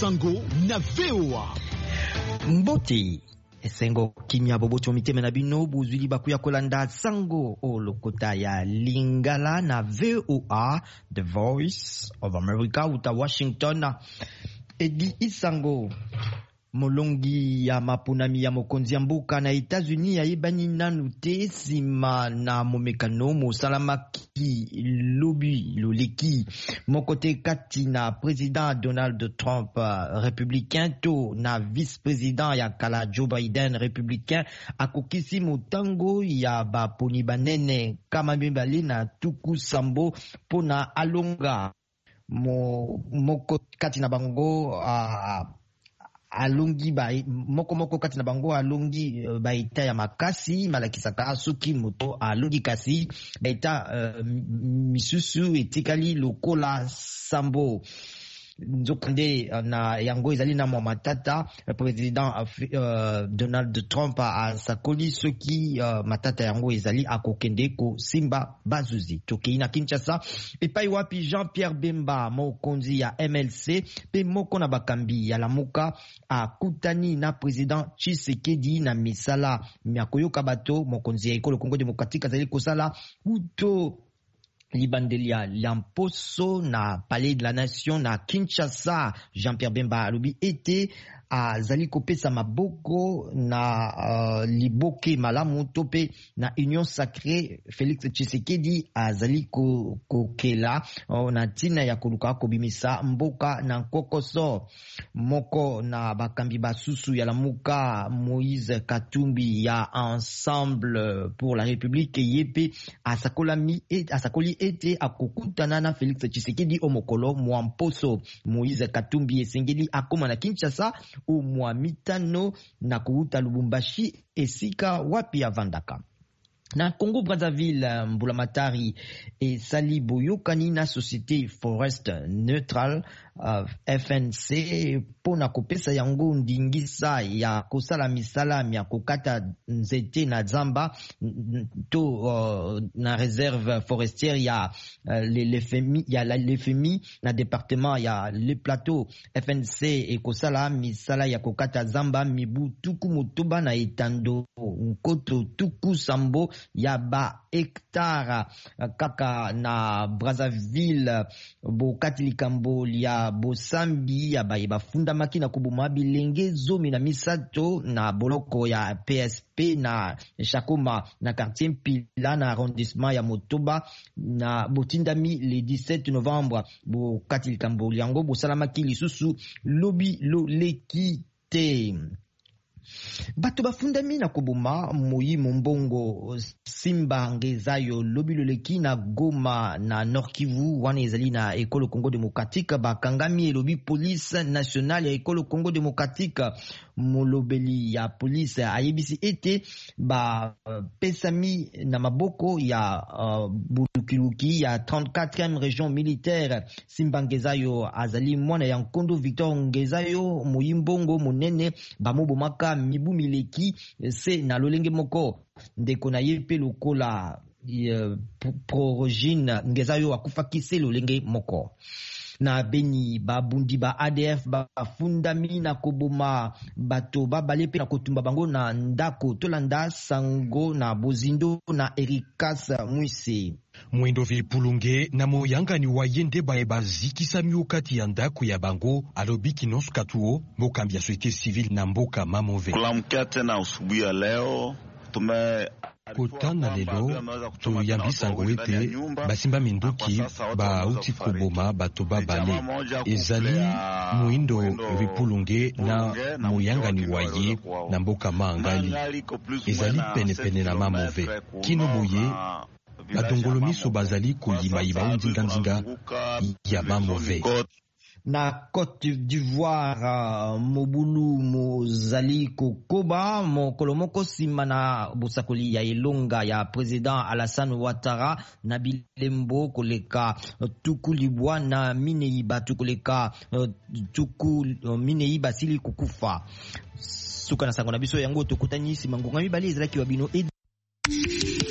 Sango na VOA. Mboti esengo kimia boboto miteme na bino buzuli bakuya kolanda sango o lokota ya Lingala na VOA, The Voice of America uta Washington. Edi Isango molongi ya mapunami ya mokonzi ya mboka na Etats-Unis ya ibani nanu te sima na momekano mosalamaki lobi loleki mokote kati na président Donald Trump républicain to na vice-président ya kala Joe Biden républicain akokisi motango ya baponi banene kama mibale na tuku sambo pona alonga moko kati na bango alongi moko kati na bango alongi baita ya makasi malakisaka soki moto alongi kasi baita misusu etikali lokola sambo nzokande na yango ezali na matata président Donald Trump asakoli soki matata yango ezali akokende ko simba bazuzi tokei na Kinshasa epai wapi Jean-Pierre Bemba mokonzi ya MLC pe moko na bakambi ya lamuka akutani na président Tshisekedi na misala miakoyoka bato mokonzi ya ekolo Congo démocratique azali kosala kuto libandelia lamposo na Palais de la Nation na Kinshasa. Jean-Pierre Bemba alobi ete azali kopesa maboko na liboke malamu tope na Union Sacrée. Félix Tshisekedi azali kokela na tina ya koluka kobimisa mboka na kokoso moko na bakambi basusu ya lamuka Moïse Katumbi ya Ensemble pour la République yepe asakoli ete akokutana na Félix Tshisekedi omokolo mwamposo. Moïse Katumbi esengeli akoma na Kinshasa umwa mitano na kuuta Lubumbashi esika wapi ya vandaka. Na Congo Brazzaville mbulamatari esali boyokani na Société Forest Neutral FNC pona kopesa yango ndingisa ya kosala misala ya kokata nzete na zamba to na réserve forestière ya l'FMI na département ya le plateau. FNC ekosala misala ya kokata zamba mibu tuku motoba na etando nkoto tuku sambo ya ba hektara kaka na Brazzaville bokati likambo ya bosambi ya baye bafundamaki na kubuma bilenge zomi na misato na boloko ya PSP na Chakoma na quartier Mpila na arrondissement ya Motoba na botindami le 17 novembre bokati likambo yango bosalamaki lisusu lobi loleki te. Bato bafundami na kobuma moyi mombongo simba ngezayo lobi loleki na Goma na Nord Kivu wana ezali na ekolo Congo démocratique bakangami elobi police nationale ya ekolo Congo démocratique. Molobeli ya police ayebisi ete ba pesami na maboko ya bulukiluki ya 34e région militaire. Simba ngezayo azali mwana ya Nkondo Victor Ngezayo moyimbongo monene bamobomaka mibu mileki se na lolenge moko ndeko na ye pe lokola Progine Ngezayo akufaki se lolenge moko. Na Beni babundi ba ADF bafundami na koboma bato babale pe na kotumba bango na ndako tolanda sango na Bozindo na Erikas Mwise. Mwendo Vilpulunge na moyangani wa yende bae bazikisa miokati ya ndako ya bango alobi kinosu katuo mokambi ya société civile na mboka mamove. Kulamkete na usubuhi ya leo kotana lelo toyambisa ngo ete basimba minduki bauti koboma bato babale ezali Mwindo Vilpulunge na moyangani wa ye na mboka mangali ezali pene na mamove kino boye badongolo miso bazali koyimayiba ndinga ya mamove. Na Côte d'Ivoire mobulu mozali kokoba mokolo moko sima na bosakoli ya elonga ya président Alassane Ouattara na bilembo koleka tuku libwa na mineiba tukoleka tuku mineiba sili kukufa suka na sango na biso yango tokutani sima ngonga mibali ezalaki wa bino